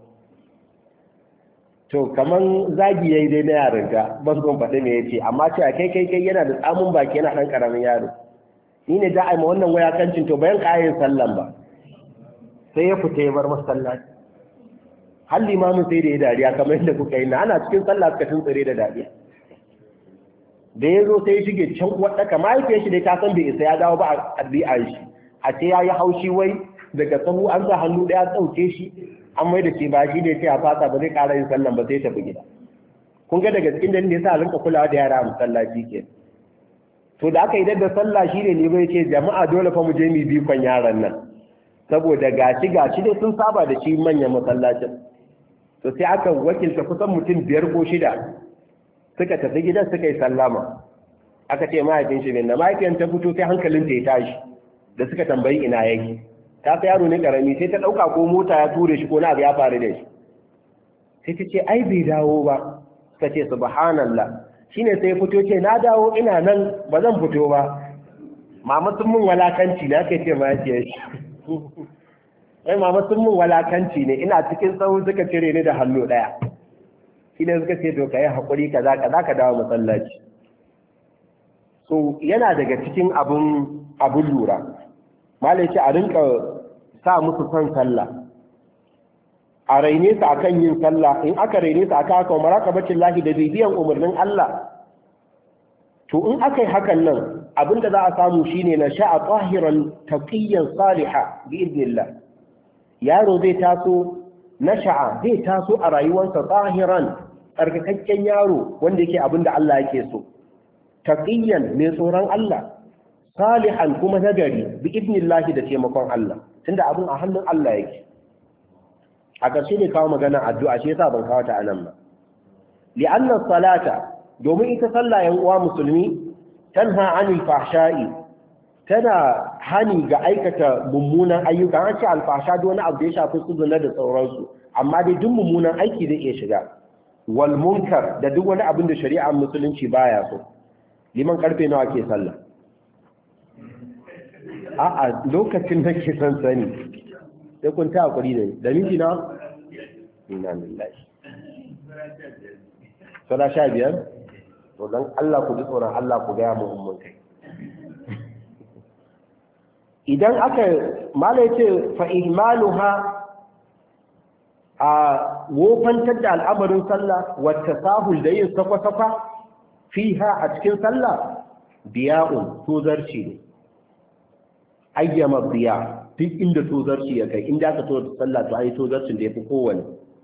to kaman zagi yayi dai na yarinta ba su faɗi me yace amma ce a kai yana da tsamun baki yana ɗan ƙaramin yaro ni ne da a yi ma wannan wayakancin to bayan ƙayin sallan ba sai ya fita ya bar masallaci har limamin sai da ya dariya kamar yadda kuka yi na ana cikin sallah suka tuntsire da dariya da ya zo sai ya shige can waɗaka mahaifiyar shi dai ta san bai isa ya dawo ba a ɗabi'ar shi a ce ya yi haushi wai daga sahu an sa hannu ɗaya ɗauke shi an mai da shi ba shi ne sai a fasa ba zai ƙara yin sallan ba sai tafi gida kun ga daga cikin dalilin da yasa a rinka kulawa da yara a masallaci ke to da aka yi da sallah shi ne bai ce jama'a dole fa mu je mu bikon yaran nan saboda gashi dai sun saba da shi manyan masallacin to sai aka wakilta kusan mutum 5 ko 6 suka tafi gidan suka yi sallama aka ce mahaifin shi ne na mahaifiyar ta fito sai hankalin ta ya tashi da suka tambayi ina yake ta fa yaro ne karami sai ta dauka ko mota ya ture shi ko na abu ya faru da shi sai ta ce ai bai dawo ba suka ce subhanallah shine sai fito ce na dawo ina nan ba zan fito ba mama sun mun walakanci na kai ce ma ce ai mama sun mun walakanci ne ina cikin sahu suka cire ni da hannu daya shine suka ce to kai hakuri kaza ka dawo masallaci so yana daga cikin abun lura malai ce a rinka sa musu son sallah a raine su akan yin sallah in aka raine su akan haka maraqabatin lahi da bibiyan umarnin Allah to in aka yi hakan nan abinda za a samu shine na sha'a tahiran taqiyyan salihah bi idnillah yaro zai taso a rayuwarsa tahiran tsarkakakken yaro wanda yake abin da Allah yake so taqiyyan mai tsoron Allah salihan kuma nagari bi idnillahi da taimakon Allah tunda abin a hannun Allah yake a ƙarshe ne kawo magana addu'a shi yasa ban kawo ta anan ba li'anna salata domin ita sallah yan uwa musulmi tanha 'anil fahsha'i tana hani ga aikata mummunan ayyuka an ce alfasha da wani abu da ya shafi tsuzuna da sauransu amma dai duk mummunan aiki zai iya shiga wal munkar da duk wani abin da shari'ar musulunci baya so liman karfe nawa ke sallah a'a lokacin da ke san sani sai kun ta hakuri da miji na inna lillahi sada 15 to dan Allah ku ji tsoron Allah ku ga mu ummun kai idan aka mala yace fa ihmaluha a wofantar da al'amarin sallah wata sahul da yin sakwa-sakwa fiha a cikin sallah biya'un tozarci ne ayyama biya duk inda tozarci ya kai inda aka tozarci sallah to ai tozarcin da ya fi kowane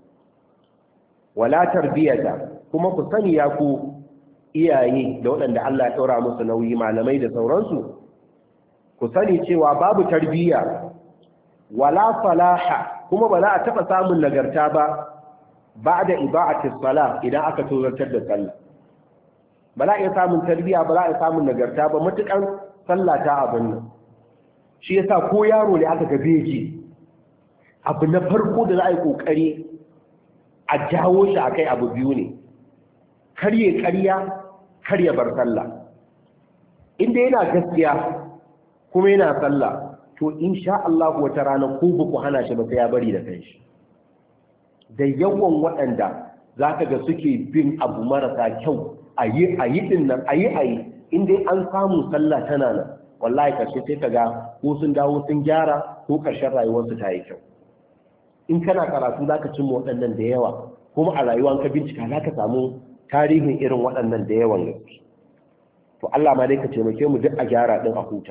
wala tarbiyata kuma ku sani ya ku iyaye da waɗanda Allah ya ɗora musu nauyi malamai da sauransu ku sani cewa babu tarbiyya wala falaha kuma ba za a taɓa samun nagarta ba da iba'atis sala idan aka tozartar da sallah ba za a iya samun tarbiyya ba za a iya samun nagarta ba matukan sallah ta abin nan shi yasa ko yaro ne aka gabe ji abu na farko da za a yi kokari a jawo shi akai abu biyu ne karye karya bar sallah inda yana gaskiya kuma yana sallah to insha Allah wata rana ko ba ku hana shi ba sai ya bari da kanshi da yawan waɗanda zaka ga suke bin abu marasa kyau ayi din nan ayi inda an samu sallah tana nan wallahi karshe sai kaga ko sun dawo sun gyara ko karshen rayuwarsu ta yi kyau in kana karatu zaka cimma waɗannan da yawa kuma a rayuwar ka bincika zaka samu tarihin irin waɗannan da yawan gaske to Allah ma dai ka taimake mu duk a gyara din a huta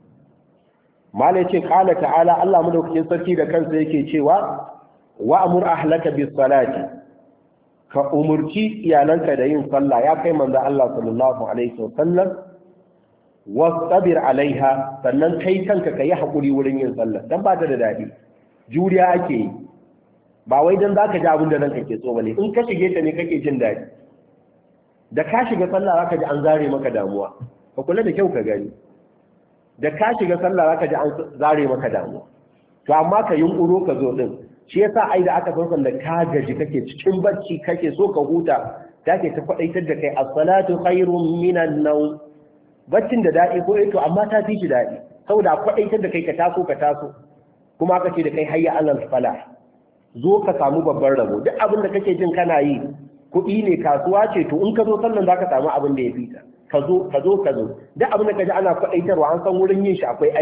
malai ce qala ta'ala Allah madaukakin sarki da kansa yake cewa wa amur ahlaka bis salati ka umurci iyalanka da yin sallah ya kai manzo Allah sallallahu alaihi wasallam wastabir alaiha sannan kai kanka kai hakuri wurin yin sallah dan ba ta da dadi juriya ake yi ba wai dan zaka ji abin da ranka ke so bane in ka shige ta ne kake jin dadi da ka shiga sallah zaka ji an zare maka damuwa ka kula da kyau ka gani da ka shiga sallah zaka ji an zare maka damuwa to amma ka yunkuro ka zo din shi yasa ai da aka san da ka gaji kake cikin bacci kake so ka huta take ta kwadaitar da kai as-salatu khairun minan nawm baccin da dadi ko to amma ta fi shi dadi saboda kwadaitar da kai ka taso kuma aka ce da kai hayya alal falah zo ka samu babban rabo duk abin da kake jin kana yi kuɗi ne kasuwa ce to in ka zo sallan zaka samu abin da ya fita ka zo duk abin da kaji ana kwadaitarwa an san wurin yin shi akwai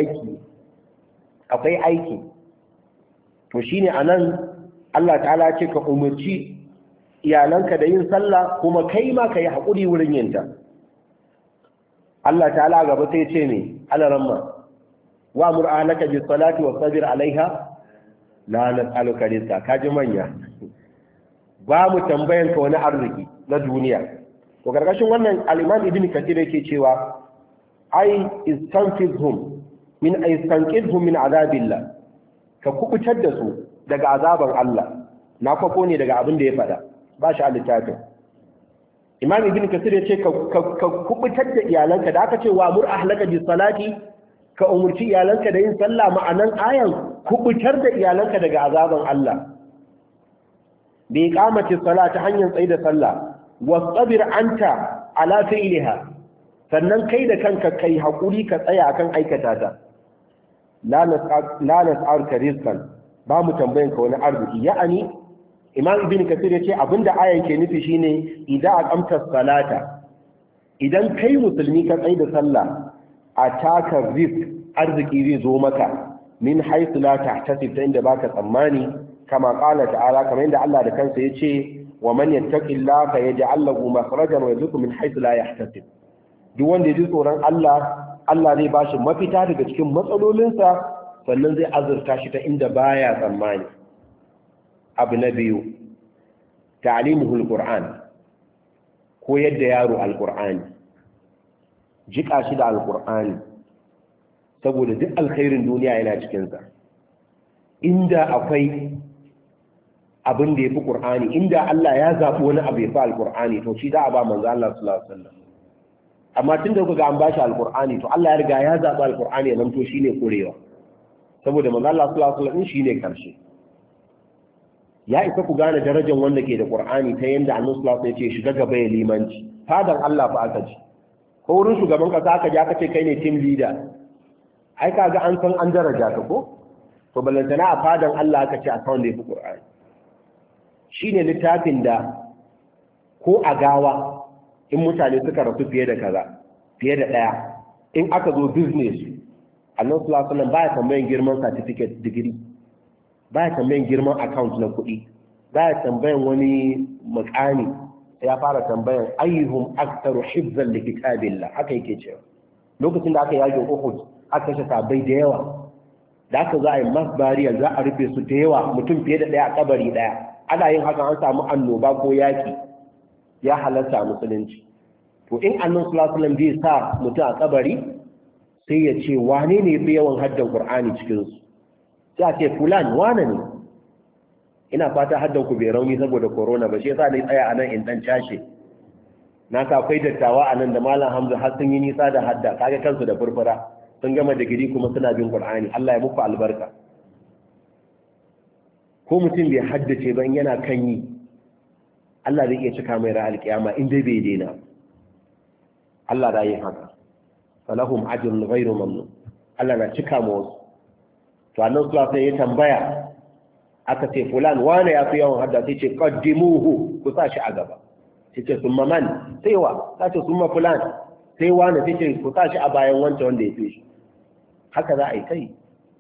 aiki to shine anan Allah ta'ala ce ka umarci iyalanka da yin sallah kuma kai ma ka yi haƙuri wurin yin ta Allah ta'ala gaba sai ce ne alaramma wa amur ahlaka bis salati wasbir alaiha la nas'aluka rizqa kaji manya ba mu tambayan ka wani arziki na duniya to gargashin wannan al-Imam Ibn Kathir yake cewa ai istanqidhum min azabillah ka kubutar da su daga azaban Allah na kwafo ne daga abin da ya fada ba shi a littafin Imam Ibn Kathir ya ce ka kubutar da iyalanka da aka ce wa mur ahlaka bis salati ka umurci iyalanka da yin sallah ma'anan ayan kubutar da iyalanka daga azaban Allah bi iqamati salati hanyar tsayi da sallah wasabir anta ala fi'liha sannan kai da kanka kai hakuri ka tsaya akan aikata ta la nas'aluka rizqan ba mu tambayan ka wani arziki ya'ani Imam Ibn Kathir yace abinda ayan ke nufi shine idan aqamta salata idan kai musulmi ka tsayi da sallah ataka rizq arziki zai zo maka min haythu la tahtasib ta inda baka tsammani kama qala ta'ala kamar inda Allah da kansa yace wa man yattaqillaha yaj'al lahu makhrajan wa yarzuqhu min haythu la yahtasib duk wanda ya ji tsoron Allah zai bashi mafita daga cikin matsalolinsa sannan zai azurta shi ta inda baya tsammani abu na biyu ta'limuhul qur'an koyar da yaro alqur'ani jika shi da alqur'ani saboda duk alkhairin duniya yana cikin sa inda akwai abin da yafi qur'ani inda Allah ya zabo wani abu yafi alqur'ani to shi da a ba manzo Allah sallallahu alaihi wasallam amma tunda kuga an bashi alqur'ani to Allah ya riga ya zaba alqur'ani nan to shine korewa saboda manzo Allah sallallahu alaihi wasallam shine karshe ya isa ku gane darajar wanda ke da qur'ani ta yanda Annabi sallallahu alaihi wasallam ya ce shiga gaba ya limanci fadan Allah fa aka ji ko wurin shugaban kasa aka ji aka ce kai ne team leader ai kaga an san an daraja ka ko to ballantana a fadan Allah aka ce a san da yafi qur'ani shine littafin da ko a gawa in mutane suka rasu fiye da kaza fiye da daya in aka zo business Annabi sallallahu alaihi wasallam baya tambayan girman certificate degree baya tambayan girman account na kuɗi baya tambayan wani makani ya fara tambayan ayyuhum aktharu hifzan li kitabillah haka yake cewa lokacin da aka yaji Uhud aka kashe sabai da yawa da aka za a yi mass burial za a rufe su da yawa mutum fiye da daya a kabari daya ana yin haka an samu annoba ko yaki ya halatta musulunci to in Annabi sallallahu alaihi wasallam bai sa mutum a kabari sai ya ce wane ne yafi yawan haddan Qur'ani cikin su sai a ce fulan wane ne ina fata haddan ku bai rauni saboda corona ba shi yasa ne tsaya anan in dan cashe na ka akwai dattawa anan da malam Hamza har sun yi nisa da hadda kaga kansu da furfura sun gama digiri kuma suna bin Qur'ani Allah ya muku albarka ko mutum bai haddace ban yana kan yi Allah zai iya cika mai ra'al kiyama in dai bai daina Allah da yin haka falahum ajrun ghairu mamnun Allah na cika mu wasu to annabi sallallahu alaihi wasallam ya tambaya aka ce fulan wane ya fi yawan hadda sai ce qaddimuhu ku sa shi a gaba sai ce summa man sai wa sai ce summa fulan sai wane sai ce ku sa shi a bayan wancan wanda ya fi shi haka za a yi kai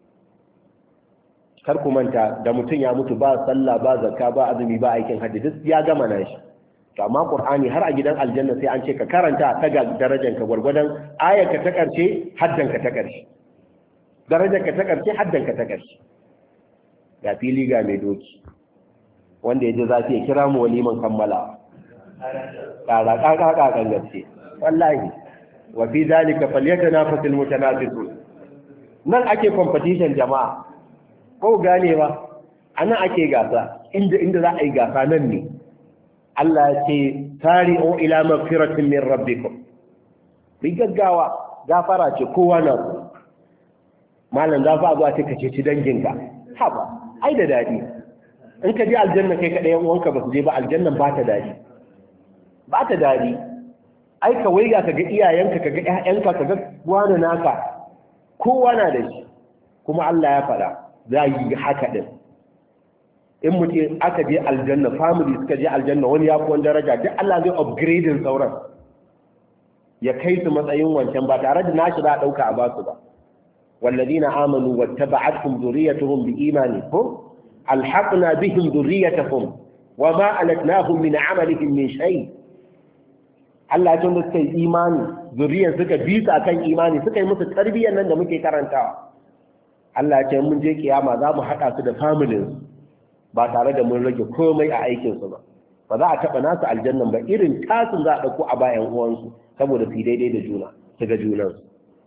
kar ku manta da mutum ya mutu ba sallah ba zakka ba azumi ba aikin hajji duk ya gama nashi to amma qur'ani har a gidan aljanna sai an ce ka karanta ta ga darajar ka gurgurdan ayarka ta karshe haddan ka ta karshe darajar ka ta karshe haddan ka ta karshe ga fili ga mai doki wanda ya ji zafi ya kira mu waliman kammala ƙaƙaƙaƙa kan gaske wallahi wa fi zalika falyatanafasul mutanafisun nan ake competition jama'a ko ganewa ana ake gasa inda za a yi gasa nan ne Allah ya ce tari'u ila magfiratin min rabbikum bi gaggawa gafara ce kowa na ku malam za fa zuwa ce kace ci danginka haba ai da dadi in ka je aljanna kai kada yan uwanka ba su je ba aljannan ba ta dadi ba ta dadi ai ka waiga ka ga iyayenka ka ga ƴaƴanka ka ga wani naka kowa na da shi kuma Allah ya faɗa za yi haka din in mutum aka je aljanna family suka je aljanna wani ya fi wani daraja duk Allah zai upgrading sauran ya kai su matsayin wancan ba tare da nashi za a ɗauka a basu ba والذين آمنوا واتبعتهم ذريتهم بإيمان ألحقنا بهم ذريتهم وما ألتناهم من عملهم من شيء Allah ya tunda suka yi imani zuriyar suka bi su akan imani suka yi musu tarbiyyar nan da muke karantawa Allah ya ce mun je kiyama za mu haɗa su da familin ba tare da mun rage komai a aikin su ba za a taɓa nasu aljannan ba irin tasun za a ɗauko a bayan uwansu saboda su daidai da juna su ga junansu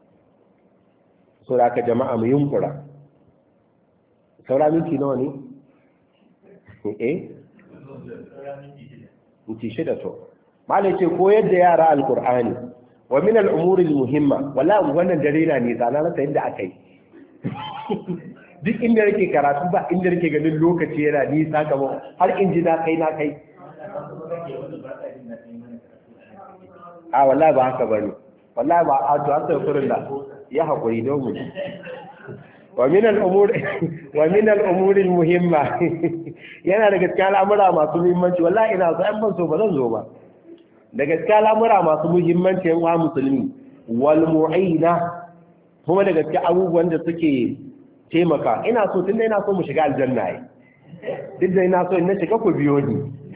so da aka jama'a mu yunkura saura minti nawa ne? minti shida to malai ce koyar da yara alkur'ani wa min al'umuri muhimma wallahi wannan dare na ne tsana rasa yadda aka yi duk inda nake karatu ba inda nake ganin lokaci yana nisa kamar har in ji na kai a wallahi ba haka bane wallahi ba a to astaghfirullah ya haƙuri don mu wa min al'umuri muhimma yana daga cikin al'amura masu muhimmanci wallahi ina so an ban so ba zan zo ba daga cikin al'amura masu muhimmanci yan uwa musulmi wal mu'ina kuma daga cikin abubuwan da suke taimaka ina so tunda ina so mu shiga aljanna yi duk da ina so in na shiga ku biyo ni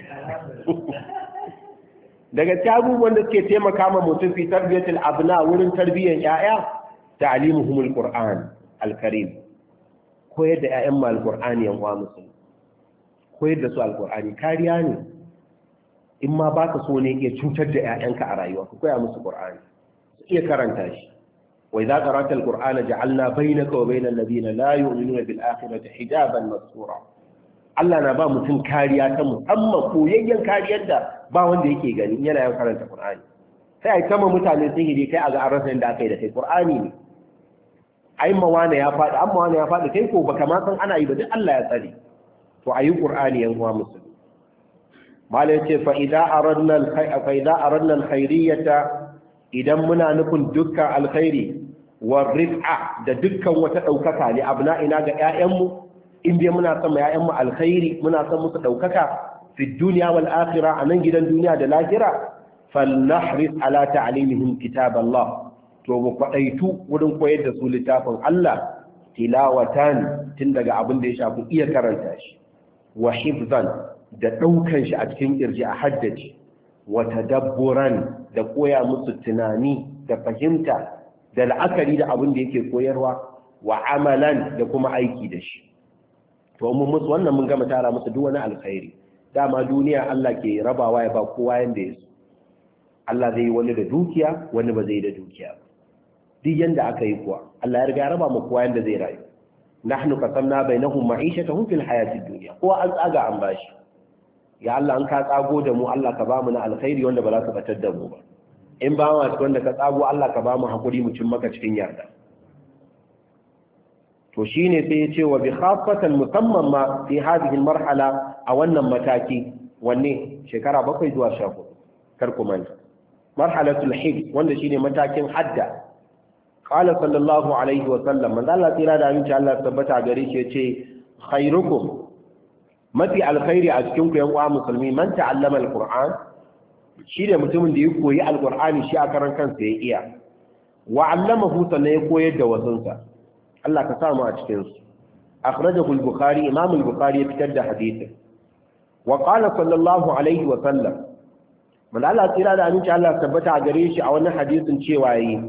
daga cikin abubuwan da suke taimaka ma mutum fi tarbiyatul abna wurin tarbiyyar 'ya'ya ta'limuhumul qur'an al-karim koyar da ƴaƴan mal qur'ani yan uwa musulmi koyar da su al-qur'ani kariya ne in ma baka so ne iya cutar da 'ya'yanka a rayuwa ku koya musu Qur'ani su iya karanta shi wa idza qara'ta al-Qur'ana ja'alna bainaka wa bainal ladina la yu'minuna bil akhirati hijaban mastura Allah na ba mutum kariya ta musamman koyayyen kariyar da ba wanda yake gani yana yawan karanta Qur'ani sai ai kama mutane sihiri kai a ga an rasa inda aka yi da kai Qur'ani ne ai mawana ya faɗi amma wani ya faɗi kai ko baka ma san ana yi ba duk Allah ya tsare to ayi Qur'ani yan uwa musulmi malai ce fa idza aradna al-khairiyata idan muna nufin dukkan alkhairi war rif'a da dukkan wata daukaka ne abna'ina ga ƴaƴanmu in dai muna son ƴaƴanmu alkhairi muna son musu daukaka fi dunya wal akhirah anan gidan duniya da lahira falnahris ala ta'limihim kitab Allah to mu kwadaitu wurin koyar da su littafin Allah tilawatan tun daga abin da ya shafi iya karanta shi wa hifzan da daukan shi a cikin kirji a haddace wa tadabburan da koya musu tunani da fahimta da la'akari da abin da yake koyarwa wa amalan da kuma aiki da shi to mun musu wannan mun gama tara musu duk wani alkhairi dama duniya Allah ke rabawa ya ba kowa yanda ya so Allah zai yi wani da dukiya wani ba zai da dukiya duk yanda aka yi kuwa Allah ya riga ya raba mu kowa yanda zai rayu nahnu qasamna bainahum ma'ishatahum fil hayatid dunya kowa an tsaga an bashi ya Allah an ka tsago da mu Allah ka ba mu na alkhairi wanda ba za su batar da mu ba in ba mu wanda ka tsago Allah ka ba mu hakuri mu cin maka cikin yarda to shine sai ya ce wa bi khaffatan musamman ma fi hadhihi marhala a wannan mataki wanne shekara 7 zuwa 14 kar ku manta marhalatul hifz wanda shine matakin hadda qala sallallahu alaihi wa sallam manzo Allah tsira da aminci Allah tabbata gare shi yace khairukum mafi alkhairi a cikin ku yan uwa musulmi man ta'allama alquran shi da mutumin da ya koyi alqur'ani shi a karan kansa ya iya wa 'allamahu sannan ya koyar da wasunsa Allah ka samu a cikin su akhrajahu al-bukhari imam al-bukhari ya fitar da hadisin wa qala sallallahu alaihi wa sallam manzo Allah tsira da aminci Allah tabbata gare shi a wannan hadisin cewa yi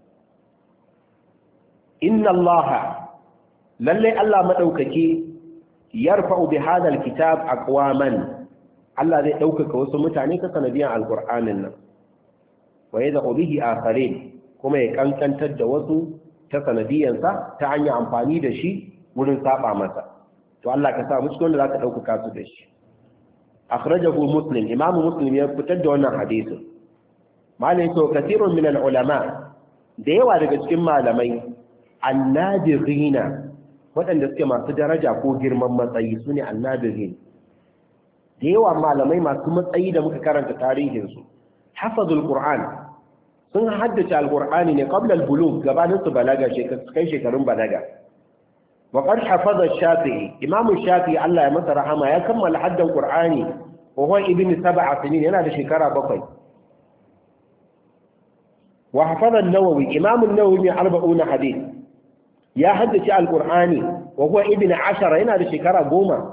inna Allah lalle Allah madaukake yarfa'u bi hadha alkitab aqwaman Allah zai daukaka wasu mutane ta sanadiyan alqur'anin nan wa yad'u bihi akharin kuma ya kankantar da wasu ta sanadiyan sa ta hanyar amfani da shi wurin saba masa to Allah ka sa mu cikin wanda zaka daukaka su da shi akhrajahu muslim imamu muslim ya fitar da wannan hadisin malai to kathirun min ulama da yawa daga cikin malamai annadirina waɗanda suke masu daraja ko girman matsayi su ne annadirin da yawa malamai masu matsayi da muka karanta tarihinsu hafazul qur'an sun haddace alqur'ani ne qabla al-bulugh gabanin su balaga kai shekarun balaga wa qad hafaza shafi'i imamu shafi'i Allah ya masa rahama ya kammala haddan qur'ani wa huwa ibn 7 sinin yana da shekara 7 wa hafaza an-nawawi imamu an-nawawi 40 hadith ya haddace alqur'ani wa huwa ibn 10 yana da shekara 10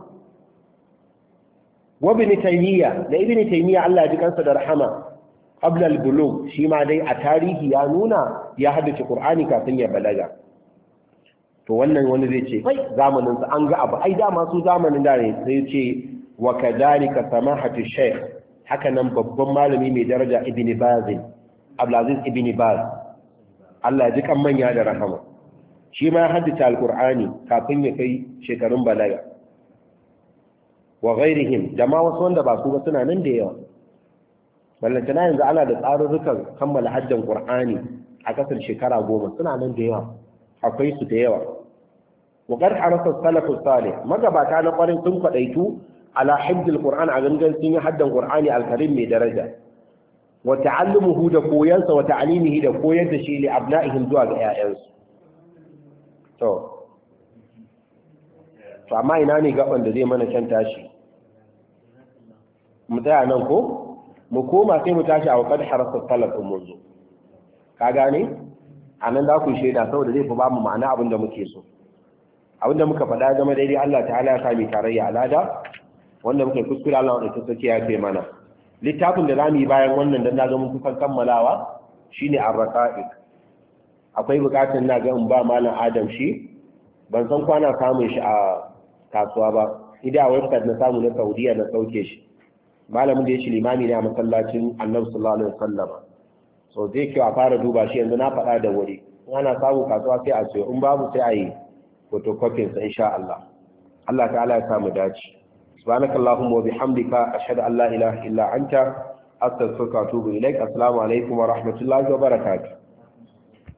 wa ibn taymiya da ibn taymiya Allah ya ji kansa da rahama qabla al-bulugh shi ma dai a tarihi ya nuna ya haddace qur'ani kafin ya balaga to wannan wani zai ce kai zamanin sa an ga abu ai dama su zamanin da ne sai ce wa kadhalika samahatu shaykh haka nan babban malami mai daraja ibn baz abdulaziz ibn baz Allah ya ji kan manya da rahama shi ma ya haddace alqur'ani kafin ya kai shekarun balaga wa ghairihim da ma wasu wanda ba su ba suna nan da yawa ballantana yanzu ana da tsarurrukan kammala haddan qur'ani a kasar shekara 10 suna nan da yawa akwai su da yawa wa qad harasa salafus salih magabata na kwarin sun kwadaitu ala hifdil qur'an a gangan sun yi haddan qur'ani alkarim mai daraja wa ta'allumuhu da koyansa wa ta'limihi da koyar da shi li abna'ihim zuwa ga 'ya'yansu to amma ina ne gaban da zai mana can tashi mu tsaya nan ko mu koma sai mu tashi a wa qad harasa salafun munzu ka gane a nan za ku yi shaida saboda zai fi ba mu ma'ana abin da muke so abin da muka faɗa zama daidai Allah ta'ala ya sami tarayya alada wanda muka yi kuskure Allah wanda ta sake ya ce mana littafin da zamu yi bayan wannan dan na ga mun kusan kammalawa shine ar-raqa'iq akwai bukatun na ga in ba malam Adam shi ban san kwana samun shi a kasuwa ba idan a website na samu na Saudiya na sauke shi malamin da ya shi limami ne a masallacin Annabi sallallahu alaihi wasallam so zai kyau a fara duba shi yanzu na faɗa da wuri in ana samu kasuwa sai a sayo in babu sai a yi photocopy sa insha Allah Allah ta'ala ya samu dace subhanakallahumma wa bihamdika ashhadu an la ilaha illa anta astaghfiruka wa atubu ilaik assalamu alaikum wa rahmatullahi wa barakatuh